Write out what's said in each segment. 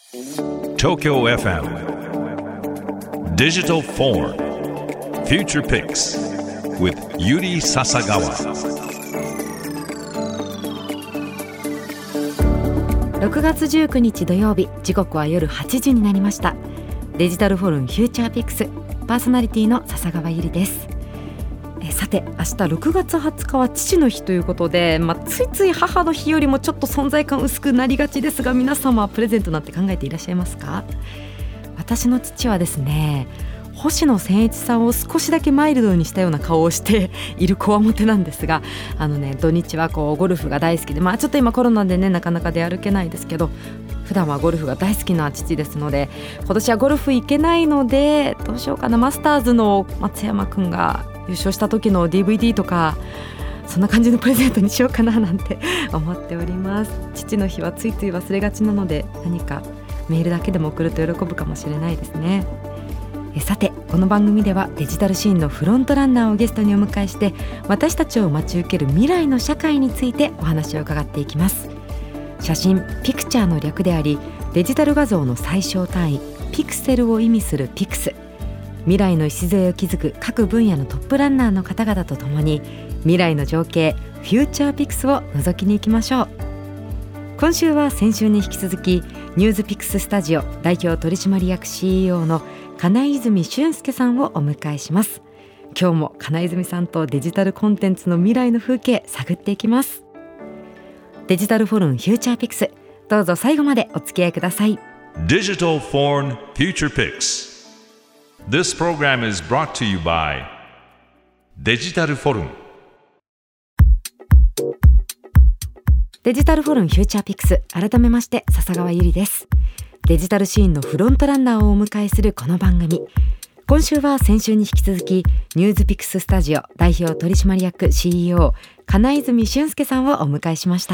Tokyo FM Digital Forum Future Picks with Yuri Sasagawa。 6月19日土曜日、時刻は夜8時になりました。デジタルフォルムフューチャーピックス、パーソナリティの笹川ゆりです。さて、明日6月20日は父の日ということで、ついつい母の日よりもちょっと存在感薄くなりがちですが、皆様はプレゼントなんて考えていらっしゃいますか？私の父はですね、星野千一さんを少しだけマイルドにしたような顔をしているこわもてなんですが、土日はゴルフが大好きで、ちょっと今コロナでね、なかなか出歩けないですけど、普段はゴルフが大好きな父ですので、今年はゴルフ行けないのでどうしようかな、マスターズの松山くんが優勝した時の DVD とか、そんな感じのプレゼントにしようかななんて思っております。父の日はついつい忘れがちなので、何かメールだけでも送ると喜ぶかもしれないですね。さて、この番組ではデジタルシーンのフロントランナーをゲストにお迎えして、私たちを待ち受ける未来の社会についてお話を伺っていきます。写真、ピクチャーの略であり、デジタル画像の最小単位ピクセルを意味するピクス。未来の礎を築く各分野のトップランナーの方々とともに、未来の情景フューチャーピクスを覗きに行きましょう。今週は先週に引き続き、ニュースピックススタジオ代表取締役 CEO の金泉俊介さんをお迎えします。今日も金泉さんとデジタルコンテンツの未来の風景探っていきます。デジタルフォルムフューチャーピクス、どうぞ最後までお付き合いください。 Digital Forum Future Picks。 This program is brought to you by デジタルフォルム。 デジタルフォルムフューチャーピクス、改めまして笹川ゆりです。デジタルシーンのフロントランナーをお迎えするこの番組、今週は先週に引き続き、ニュースピックススタジオ代表取締役 CEO 金泉俊介さんをお迎えしました。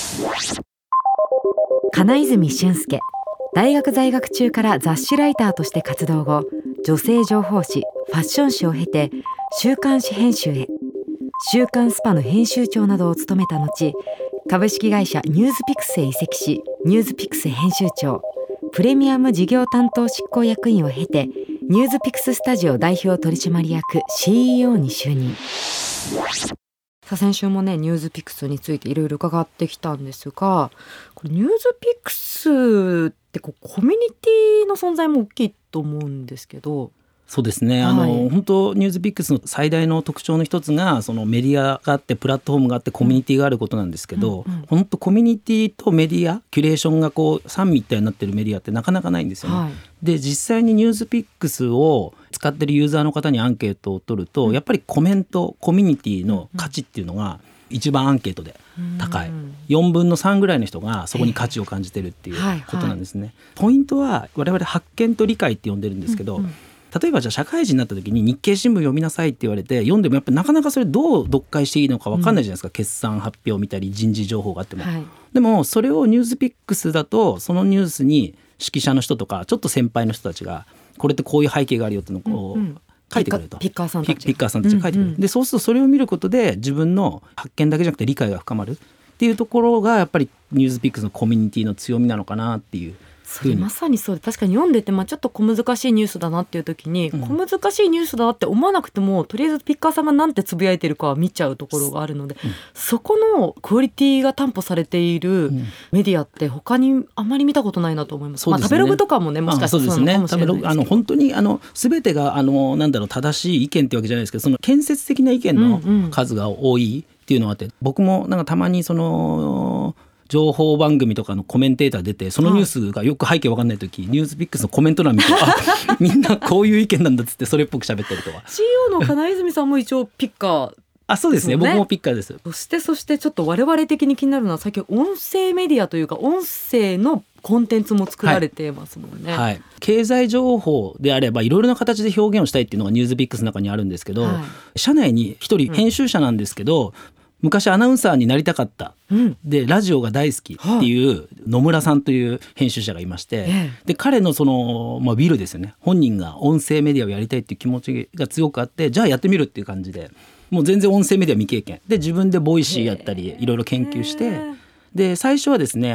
金泉俊介、大学在学中から雑誌ライターとして活動後、女性情報誌、ファッション誌を経て週刊誌編集へ、週刊スパの編集長などを務めた後、株式会社ニュースピックスへ移籍し、ニュースピックス編集長、プレミアム事業担当執行役員を経て、ニュースピックススタジオ代表取締役 CEO に就任。先週もね、ニュースピックスについていろいろ伺ってきたんですが、これニュースピックスってコミュニティの存在も大きいと思うんですけど。 そうですね、本当ニュースピックスの最大の特徴の一つが、そのメディアがあって、プラットフォームがあって、コミュニティがあることなんですけど、本当コミュニティとメディアキュレーションが三位一体になってるメディアってなかなかないんですよね。で、実際にニュースピックスを使ってるユーザーの方にアンケートを取ると、やっぱりコメント、コミュニティの価値っていうのが一番アンケートで高い、4分の3ぐらいの人がそこに価値を感じてるっていうことなんですね。ポイントは我々発見と理解って呼んでるんですけど、例えばじゃあ社会人になった時に日経新聞読みなさいって言われて読んでも、やっぱりなかなかそれどう読解していいのか分かんないじゃないですか。決算発表を見たり人事情報があっても、でもそれをニュースピックスだと、そのニュースに識者の人とかちょっと先輩の人たちが、これってこういう背景があるよっていうのを書いてくれると、 ピッカーさんたちが書いてくれる。で、そうするとそれを見ることで自分の発見だけじゃなくて理解が深まるっていうところが、やっぱりニュースピックスのコミュニティの強みなのかなっていう。 それまさにそうで、確かに読んでて、ちょっと小難しいニュースだなっていう時に、小難しいニュースだなって思わなくても、とりあえずピッカーさんがなんてつぶやいてるかは見ちゃうところがあるので、そこのクオリティが担保されているメディアって他にあまり見たことないなと思います。食べログとかもね、もしかしたらそうなのかもしれないですけど、 本当に全てが正しい意見ってわけじゃないですけど、その建設的な意見の数が多いっていうのがあって、僕もたまに情報番組とかのコメンテーター出て、そのニュースがよく背景分かんないとき、ニュースピックスのコメント欄見てみんなこういう意見なんだっつって、それっぽく喋ったりとか。 CEO の金泉さんも一応ピッカーそうですね、僕もピッカーです。 そしてちょっと我々的に気になるのは、最近音声メディアというか音声のコンテンツも作られてますもんね。経済情報であればいろいろな形で表現をしたいっていうのがニュースピックスの中にあるんですけど、社内に一人編集者なんですけど、昔アナウンサーになりたかった、でラジオが大好きっていう野村さんという編集者がいまして、で彼のウィルですよね、本人が音声メディアをやりたいっていう気持ちが強くあって、じゃあやってみるっていう感じで、もう全然音声メディア未経験で、自分でボイシーやったりいろいろ研究して、 で最初はですね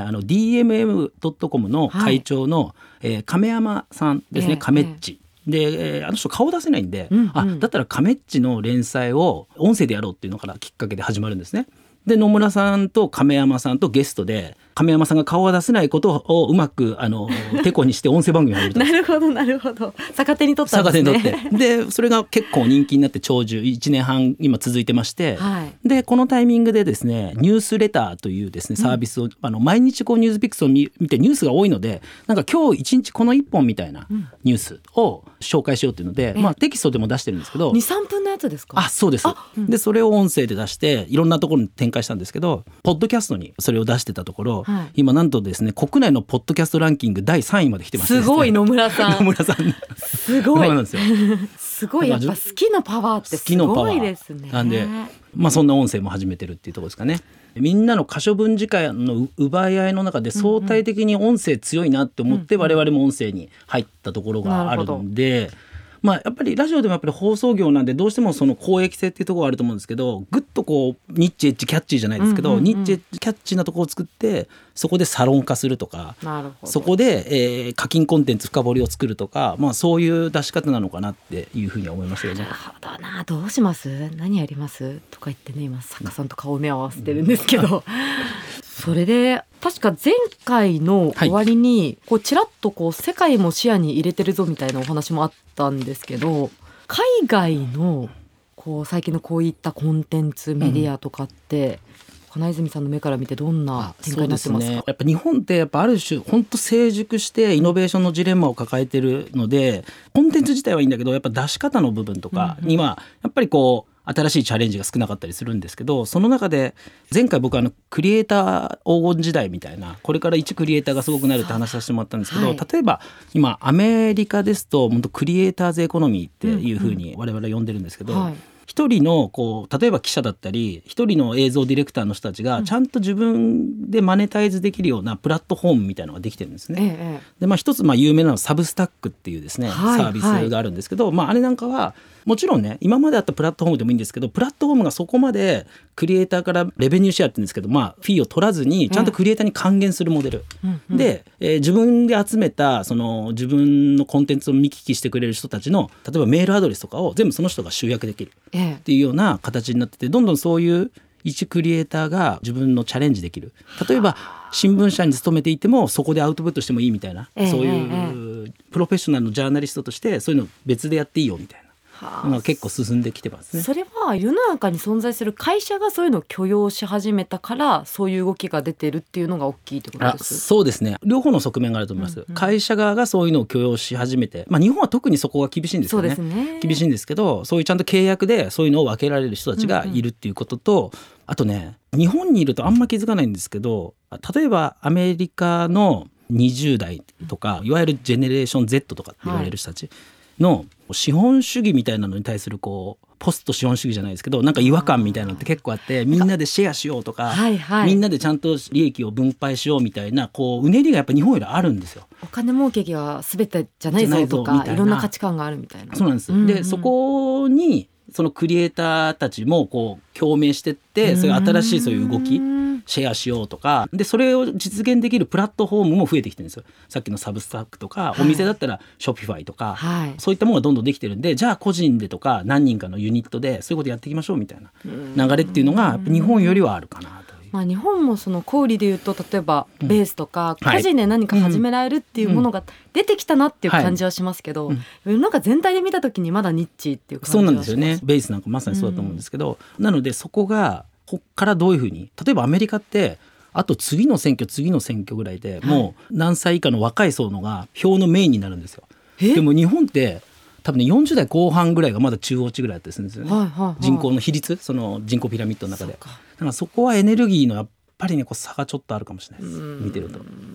DMM.com の会長の、亀山さんですね、亀っちで、あの人顔出せないんで、だったら亀っちの連載を音声でやろうっていうのからきっかけで始まるんですね。で野村さんと亀山さんとゲストで亀山さんが顔は出せないことをうまくテコにして音声番組をやるとなるほどなるほど、逆手に取ったんですね。 逆手に取ってでそれが結構人気になって長寿1年半今続いてまして、でこのタイミングでですねニュースレターというですねサービスを、毎日こうニュースピックスを見てニュースが多いのでなんか今日一日この1本みたいなニュースを紹介しようというので、テキストでも出してるんですけど 2,3 分のやつですか？ そうです。でそれを音声で出していろんなところに展開したんですけど、ポッドキャストにそれを出してたところ、今なんとですね国内のポッドキャストランキング第3位まで来てましてですね、 すごい野村さん野村さんすごいなんですよすごい、やっぱ好きのパワーってすごいですね。 なんで、そんな音声も始めてるっていうところですかね。みんなの可処分時間の奪い合いの中で相対的に音声強いなって思って我々も音声に入ったところがあるんで、やっぱりラジオでもやっぱり放送業なんでどうしてもその公益性っていうところがあると思うんですけど、ぐっとこうニッチエッジキャッチーじゃないですけど、ニッチエッジキャッチーなところを作ってそこでサロン化するとか、そこで、課金コンテンツ深掘りを作るとか、そういう出し方なのかなっていうふうには思いますよね。 なるほどな、どうします何やりますとか言ってね今作家さんと顔目を合わせてるんですけどそれで確か前回の終わりにこうちらっとこう世界も視野に入れてるぞみたいなお話もあったんですけど、海外のこう最近のこういったコンテンツメディアとかって、金泉さんの目から見てどんな展開になってますか？ やっぱ日本ってやっぱある種本当成熟してイノベーションのジレンマを抱えてるので、コンテンツ自体はいいんだけどやっぱ出し方の部分とかにはやっぱりこう新しいチャレンジが少なかったりするんですけど、その中で前回僕クリエイター黄金時代みたいな、これから一クリエイターがすごくなるって話させてもらったんですけど、例えば今アメリカですと本当クリエイターズエコノミーっていうふうに我々呼んでるんですけど、一人のこう例えば記者だったり一人の映像ディレクターの人たちがちゃんと自分でマネタイズできるようなプラットフォームみたいなのができてるんですね。で一つ有名なのはサブスタックっていうですね、サービスがあるんですけど、あれなんかはもちろんね今まであったプラットフォームでもいいんですけど、プラットフォームがそこまでクリエイターからレベニューシェアって言うんですけど、フィーを取らずにちゃんとクリエイターに還元するモデル、で、自分で集めたその自分のコンテンツを見聞きしてくれる人たちの例えばメールアドレスとかを全部その人が集約できるっていうような形になってて、どんどんそういう一クリエイターが自分のチャレンジできる、例えば新聞社に勤めていてもそこでアウトプットしてもいいみたいな、そういうプロフェッショナルのジャーナリストとしてそういうの別でやっていいよみたいな結構進んできてますね。 それは世の中に存在する会社がそういうのを許容し始めたからそういう動きが出てるっていうのが大きいってことです？ そうですね、両方の側面があると思います。会社側がそういうのを許容し始めて、日本は特にそこが厳しいんですよね。 そうですね、 厳しいんですけど、そういうちゃんと契約でそういうのを分けられる人たちがいるっていうことと、あとね日本にいるとあんま気づかないんですけど、例えばアメリカの20代とかいわゆるジェネレーション Z とかって言われる人たちの資本主義みたいなのに対するこうポスト資本主義じゃないですけどなんか違和感みたいなのって結構あって、みんなでシェアしようとか、みんなでちゃんと利益を分配しようみたいなこううねりがやっぱ日本よりあるんですよ。 お金儲けが全てじゃないぞとかいろんな価値観があるみたいな。 そうなんです、でそこにそのクリエイターたちもこう共鳴してって、そういう新しいそういう動きシェアしようとかで、それを実現できるプラットフォームも増えてきてるんですよ。さっきのサブスタックとか、お店だったらショピファイとか、そういったものがどんどんできてるんで、じゃあ個人でとか何人かのユニットでそういうことやっていきましょうみたいな流れっていうのがやっぱ日本よりはあるかなと。 日本もその小売りでいうと例えばベースとか個人で何か始められるっていうものが出てきたなっていう感じはしますけど、世の中全体で見た時にまだニッチっていう感じはします。 そうなんですよね。ベースなんかまさにそうだと思うんですけど、なのでそこがこっからどういうふうに、例えばアメリカってあと次の選挙ぐらいでもう何歳以下の若い層のが票のメインになるんですよ。でも日本って多分ね40代後半ぐらいがまだ中央値ぐらいだったりするんですよね、人口の比率、その人口ピラミッドの中で。だからそこはエネルギーのやっぱりねこう差がちょっとあるかもしれないです、見てると。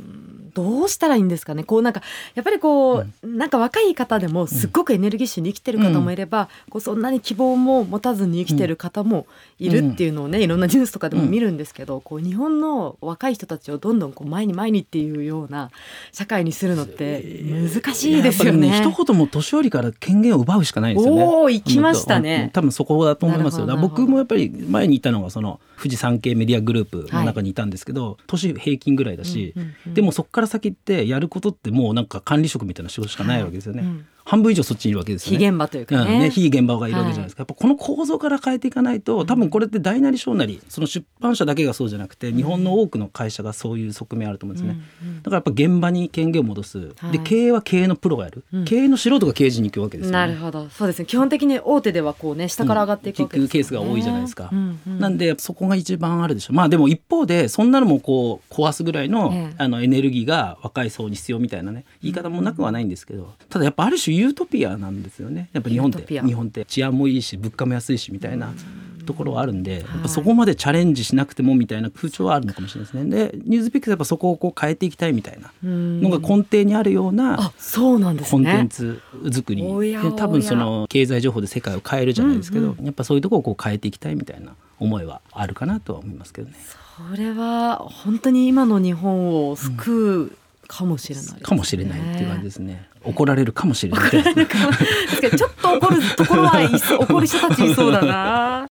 どうしたらいいんですかね。こうなんかやっぱりこう、なんか若い方でもすっごくエネルギッシュに生きてる方もいれば、こうそんなに希望も持たずに生きてる方もいるっていうのをね、いろんなニュースとかでも見るんですけど、こう日本の若い人たちをどんどんこう前に前にっていうような社会にするのって難しいですよね。 一言も年寄りから権限を奪うしかないですよね。 行きましたね。 多分そこだと思いますよ。僕もやっぱり前にいたのがその富士山系メディアグループの中にいたんですけど、年平均ぐらいだし、でもそこから先ってやることってもうなんか管理職みたいな仕事しかないわけですよね。半分以上そっちにいるわけですよね。 非現場というかね、 非現場がいるわけじゃないですか。やっぱこの構造から変えていかないと、多分これって大なり小なり、その出版社だけがそうじゃなくて日本の多くの会社がそういう側面あると思うんですね。だからやっぱ現場に権限を戻す、で経営は経営のプロがやる、経営の素人が経営陣に行くわけですよね。 なるほど、そうですね。基本的に大手ではこうね、下から上がっていくわけですよね。 ケースが多いじゃないですか。なんでそこが一番あるでしょう。でも一方でそんなのもこう壊すぐらいの、エネルギーが若い層に必要みたいなね、言い方もなくはないんですけど、ただやっぱある種ユートピアなんですよね。やっぱ日本って治安もいいし物価も安いしみたいなところはあるんで、やっぱそこまでチャレンジしなくてもみたいな風潮はあるのかもしれないですね。でニュースピックスやっぱそこをこう変えていきたいみたいなのが根底にあるようなコンテンツ作りで、多分その経済情報で世界を変えるじゃないですけど、やっぱそういうところをこう変えていきたいみたいな思いはあるかなとは思いますけどね。 それは本当に今の日本を救うかもしれないですね。 かもしれないっていう感じですね。怒られるかもしれないですけどちょっと怒るところは怒る人たちいそうだな。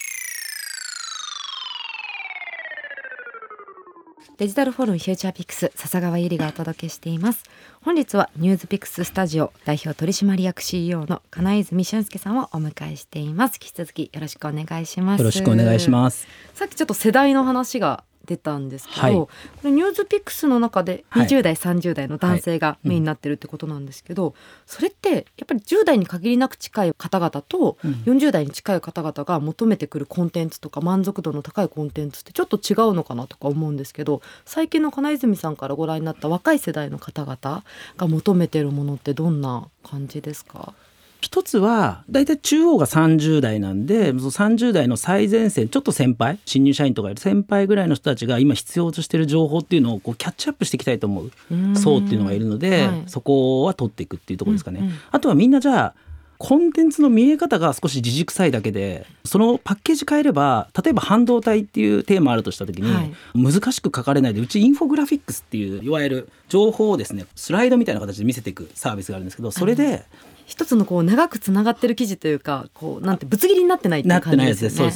デジタルフォルムフューチャーピックス、笹川ゆりがお届けしています。本日はニュースピックススタジオ代表取締役 CEO の金泉俊介さんをお迎えしています。引き続きよろしくお願いします。 よろしくお願いします。 さっきちょっと世代の話が出たんですけど、これニュースピックスの中で20代、30代の男性がメインになってるってことなんですけど、それってやっぱり10代に限りなく近い方々と40代に近い方々が求めてくるコンテンツとか満足度の高いコンテンツってちょっと違うのかなとか思うんですけど、最近の金泉さんからご覧になった若い世代の方々が求めてるものってどんな感じですか？ 一つはだいたい中央が30代なんで、30代の最前線、ちょっと先輩、新入社員とかいる先輩ぐらいの人たちが今必要としている情報っていうのをこうキャッチアップしていきたいと思う層っていうのがいるので、そこは取っていくっていうところですかね。あとはみんなじゃあコンテンツの見え方が少し自軸臭いだけで、そのパッケージ変えれば、例えば半導体っていうテーマあるとした時に、難しく書かれないで、うちインフォグラフィックスっていういわゆる情報をですね、スライドみたいな形で見せていくサービスがあるんですけど、それで一つのこう長くつながってる記事というか、こうなんてぶつ切りになってないっていう感じですよね。 そうです。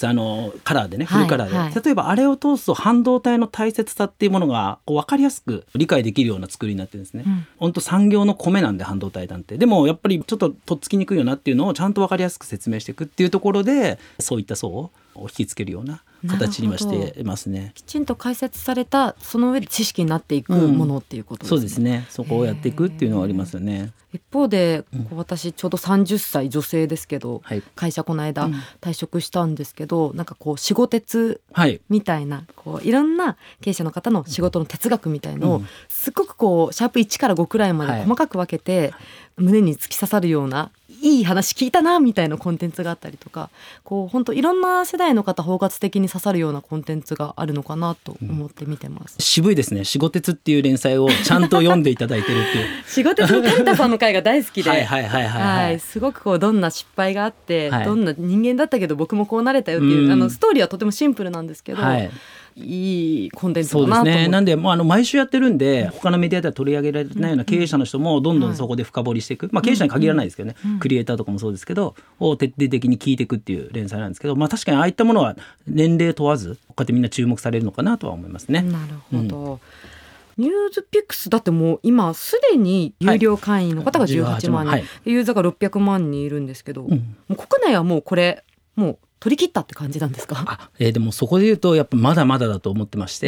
カラーでね、フルカラーで、例えばあれを通すと半導体の大切さっていうものがこう分かりやすく理解できるような作りになってるんですね。本当産業の米なんで半導体なんて。でもやっぱりちょっととっつきにくいよなっていうのをちゃんと分かりやすく説明していくっていうところで、そういった層を引きつけるような形にはしてますね。 きちんと解説されたその上で知識になっていくものっていうことですね。 そうですね。そこをやっていくっていうのはありますよね。 一方で私ちょうど30歳女性ですけど、会社この間退職したんですけど、なんかこう仕事鉄みたいな、こういろんな経営者の方の仕事の哲学みたいのをすごくこうシャープ1から5くらいまで細かく分けて、胸に突き刺さるようないい話聞いたなみたいなコンテンツがあったりとか、こう本当いろんな世代の方包括的に刺さるようなコンテンツがあるのかなと思って見てます。 渋いですね。仕事鉄っていう連載をちゃんと読んでいただいてるっていう仕事鉄のカリタさんの回が大好きで、すごくこうどんな失敗があって、どんな人間だったけど僕もこうなれたよっていう、ストーリーはとてもシンプルなんですけど、いいコンテンツだなと思って。そうですね。 なんでもう毎週やってるんで、他のメディアでは取り上げられてないような経営者の人もどんどんそこで深掘りしていく、経営者に限らないですけどね、クリエイターとかもそうですけどを徹底的に聞いていくっていう連載なんですけど、確かにああいったものは年齢問わずこうやってみんな注目されるのかなとは思いますね。 なるほど。ニュースピックスだってもう今すでに有料会員の方が18万人、ユーザーが600万人いるんですけど、もう国内はもうこれもう取り切ったって感じなんですか？ でもそこで言うとやっぱまだまだだと思ってまして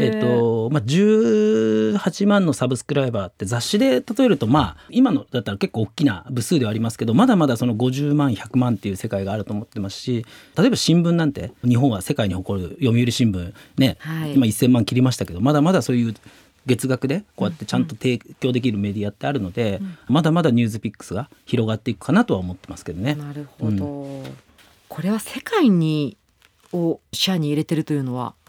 、18万のサブスクライバーって雑誌で例えると、今のだったら結構大きな部数ではありますけど、まだまだその50万100万っていう世界があると思ってますし、例えば新聞なんて日本は世界に誇る読売新聞ね、今1000万切りましたけど、まだまだそういう月額でこうやってちゃんと提供できるメディアってあるので、まだまだニュースピックスが広がっていくかなとは思ってますけどね。 なるほど。これは世界にを視野に入れてるというのは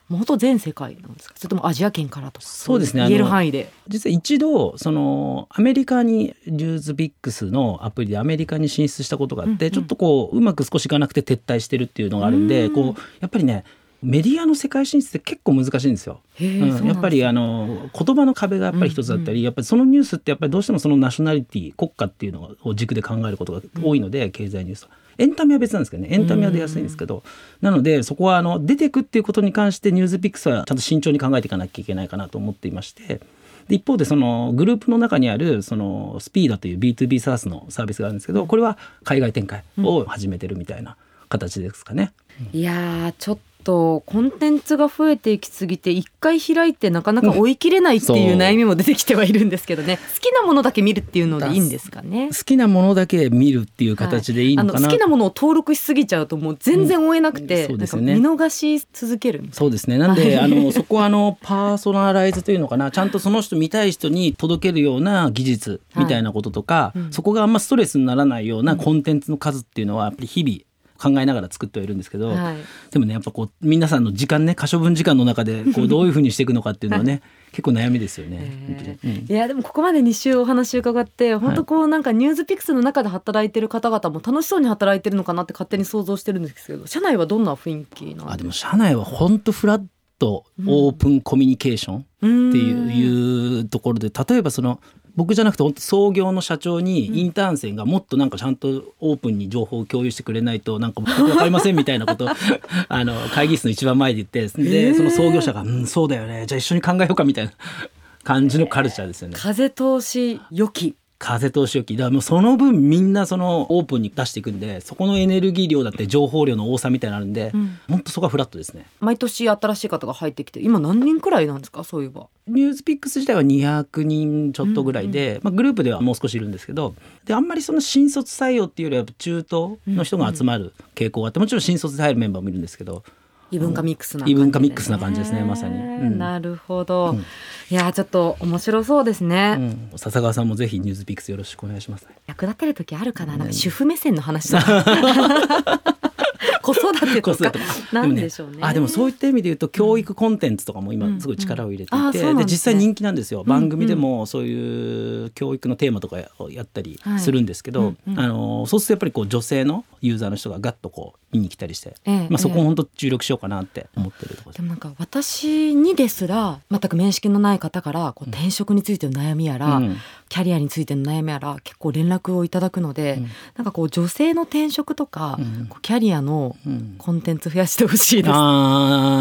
元全世界なんですか、それともアジア圏からとか。 そうですね、 言える範囲で。 実は一度そのアメリカにニュースピックスのアプリでアメリカに進出したことがあって、ちょっとこううまく少しいかなくて撤退してるっていうのがあるんで、こうやっぱりねメディアの世界進出って結構難しいんですよ。やっぱり言葉の壁がやっぱり一つだったり、やっぱりそのニュースってやっぱりどうしてもそのナショナリティ国家っていうのを軸で考えることが多いので、経済ニュースはエンタメは別なんですけどね、エンタメは出やすいんですけど、なのでそこは出てくっていうことに関してニュースピックスはちゃんと慎重に考えていかなきゃいけないかなと思っていまして、で一方でそのグループの中にあるそのスピードという B2B SaaS のサービスがあるんですけど、これは海外展開を始めてるみたいな形ですかね。 いやちょっとコンテンツが増えていきすぎて一回開いてなかなか追い切れないっていう悩みも出てきてはいるんですけどね、好きなものだけ見るっていうのでいいんですかね。 好きなものだけ見るっていう形でいいのかな、 好きなものを登録しすぎちゃうともう全然追えなくて、 そうですよね、 なんか見逃し続けるみたいな。 そうですね、なんでそこはパーソナライズというのかな、ちゃんとその人見たい人に届けるような技術みたいなこととか、そこがあんまストレスにならないようなコンテンツの数っていうのはやっぱり日々考えながら作ってはいるんですけど、でもねやっぱこう皆さんの時間ね、可処分時間の中でこうどういうふうにしていくのかっていうのはね結構悩みですよね。 いやでもここまで2週お話伺って本当こうなんかニュースピックスの中で働いてる方々も楽しそうに働いてるのかなって勝手に想像してるんですけど、社内はどんな雰囲気なんですか？ でも社内は本当フラットオープンコミュニケーションっていうところで、例えばその僕じゃなくて本当創業の社長にインターン生がもっとなんかちゃんとオープンに情報を共有してくれないとなんか分かりませんみたいなことを会議室の一番前で言って、でその創業者がそうだよね、じゃあ一緒に考えようかみたいな感じのカルチャーですよね。 風通し良き、 風通し良きだからもうその分みんなそのオープンに出していくんで、そこのエネルギー量だって情報量の多さみたいなのあるんで、本当そこはフラットですね。 毎年新しい方が入ってきて今何人くらいなんですか？そういえばニュースピックス自体は200人ちょっとぐらいで、グループではもう少しいるんですけど、であんまりその新卒採用っていうよりは中東の人が集まる傾向があって、もちろん新卒で入るメンバーもいるんですけど、 異文化ミックスな感じですね、まさに、 なるほど、いやちょっと面白そうですね、 笹川さんもぜひニュースピックスよろしくお願いします。 役立てる時あるかな、なんか主婦目線の話とか子育てとかなんでしょうね。 でもそういった意味で言うと教育コンテンツとかも今すごい力を入れていて、で実際人気なんですよ。番組でもそういう教育のテーマとかをやったりするんですけど、そうするとやっぱりこう女性のユーザーの人がガッとこう見に来たりして、そこを本当注力しようかなって思ってるところです。 でもなんか私にですら全く面識のない方からこう転職についての悩みやら、キャリアについての悩みやら結構連絡をいただくので、なんかこう女性の転職とか、こうキャリアのコンテンツ増やしてほしいです。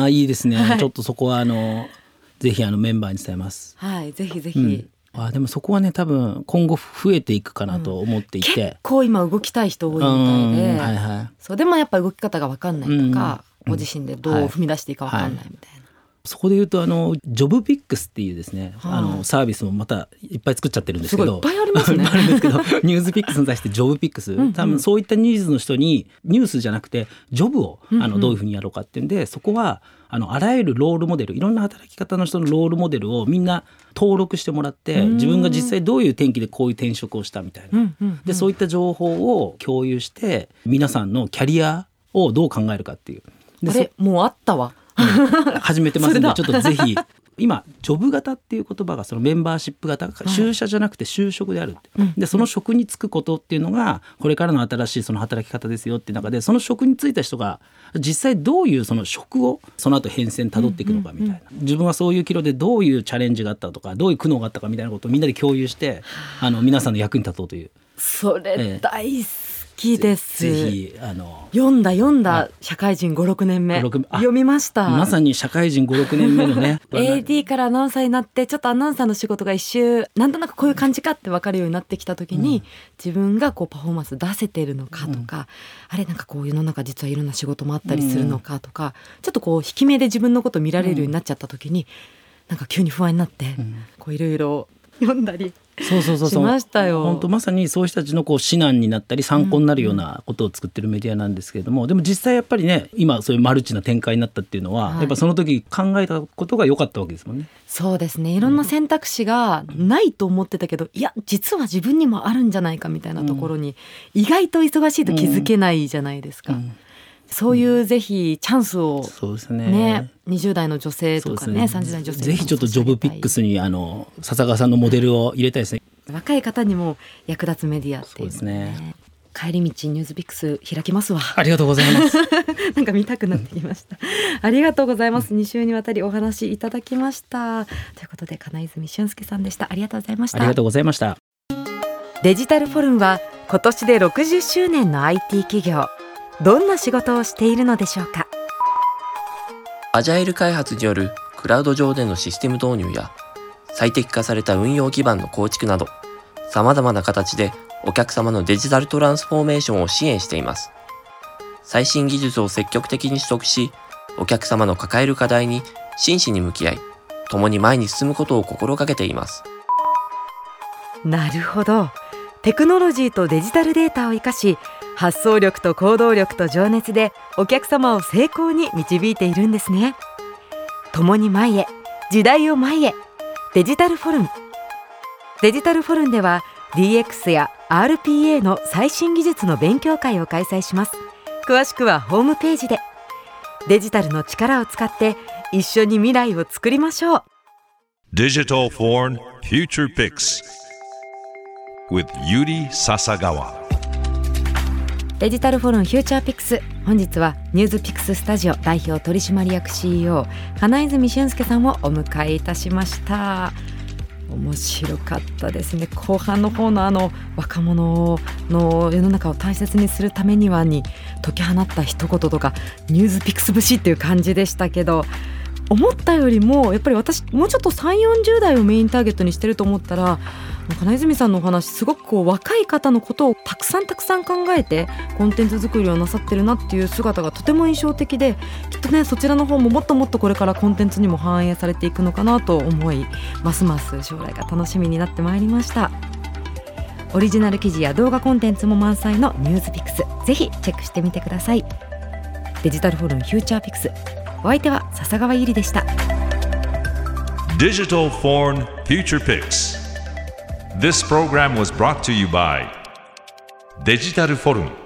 いいですね、ちょっとそこはぜひメンバーに伝えます。 ぜひぜひ、 でもそこはね多分今後増えていくかなと思っていて、 結構今動きたい人多いみたいで、そうでもやっぱ動き方が分かんないとか、ご自身でどう踏み出していいか分かんないみたいな、 そこで言うとジョブピックスっていうですね、サービスもまたいっぱい作っちゃってるんですけど、 すごいいっぱいありますねあるんですけどニュースピックスに対してジョブピックス、多分そういったニーズの人にニュースじゃなくてジョブをどういうふうにやろうかっていうんで、そこはあらゆるロールモデル、いろんな働き方の人のロールモデルをみんな登録してもらって、自分が実際どういう転機でこういう転職をしたみたいな、でそういった情報を共有して皆さんのキャリアをどう考えるかっていうで、 もうあったわ始めてますんで、ちょっとぜひ今ジョブ型っていう言葉がそのメンバーシップ型、就社じゃなくて就職であるって、でその職に就くことっていうのがこれからの新しいその働き方ですよっていう中で、その職に就いた人が実際どういうその職をその後変遷たどっていくのかみたいな、自分はそういう岐路でどういうチャレンジがあったとかどういう苦悩があったかみたいなことをみんなで共有して皆さんの役に立とうという、 それ大好きです。 ぜひ読んだ社会人 5,6 年目読みました。 まさに社会人 5,6 年目のね AD からアナウンサーになって、ちょっとアナウンサーの仕事が一周なんとなくこういう感じかって分かるようになってきた時に、自分がこうパフォーマンス出せてるのかとか、あれなんかこう世の中実はいろんな仕事もあったりするのかとか、ちょっとこう引き目で自分のこと見られるようになっちゃった時に、なんか急に不安になって、こういろいろ読んだりしましたよ。 本当まさにそういう人たちのこう指南になったり参考になるようなことを作ってるメディアなんですけれども、でも実際やっぱりね今そういうマルチな展開になったっていうのは、やっぱその時考えたことが良かったわけですもんね。 そうですね、いろんな選択肢がないと思ってたけど、いや実は自分にもあるんじゃないかみたいなところに、意外と忙しいと気づけないじゃないですか。 そういうぜひチャンスを、 そうですね、 20代の女性とかね、30代の女性ぜひちょっとジョブピックスに笹川さんのモデルを入れたいですね。 若い方にも役立つメディアっていう、 そうですね。 帰り道ニュースピックス開きますわ。 ありがとうございますなんか見たくなってきましたありがとうございます。2週にわたりお話いただきました。ということで金泉俊介さんでした。ありがとうございました。 ありがとうございました。 デジタルフォルンは今年で60周年の IT 企業。どんな仕事をしているのでしょうか。 アジャイル開発によるクラウド上でのシステム導入や最適化された運用基盤の構築など、様々な形でお客様のデジタルトランスフォーメーションを支援しています。最新技術を積極的に取得し、お客様の抱える課題に真摯に向き合い、共に前に進むことを心がけています。 なるほど。テクノロジーとデジタルデータを生かし、発想力と行動力と情熱でお客様を成功に導いているんですね。共に前へ、時代を前へ。デジタルフォルン。デジタルフォルンでは DX や RPA の最新技術の勉強会を開催します。詳しくはホームページで。デジタルの力を使って一緒に未来を作りましょう。 Digital Foreign Future Picks with Yuri Sasagawa。 デジタルフォルンフューチャーピックス、本日はニュースピックススタジオ代表取締役 CEO 金泉俊介さんをお迎えいたしました。面白かったですね。後半の方の若者の世の中を大切にするためにはに解き放った一言とか、ニュースピックス節っていう感じでしたけど、思ったよりもやっぱり私もうちょっと 3,40 代をメインターゲットにしてると思ったら、金泉さんのお話すごく若い方のことをたくさん考えてコンテンツ作りをなさってるなっていう姿がとても印象的で、きっとねそちらの方ももっともっとこれからコンテンツにも反映されていくのかなと思い、ますます将来が楽しみになってまいりました。オリジナル記事や動画コンテンツも満載のニュースピックス、ぜひチェックしてみてください。デジタルフォルンフューチャーピックス、お相手は笹川ゆりでした。 Digital Foreign Future Picks。This program was brought to you by デジタルフォルン。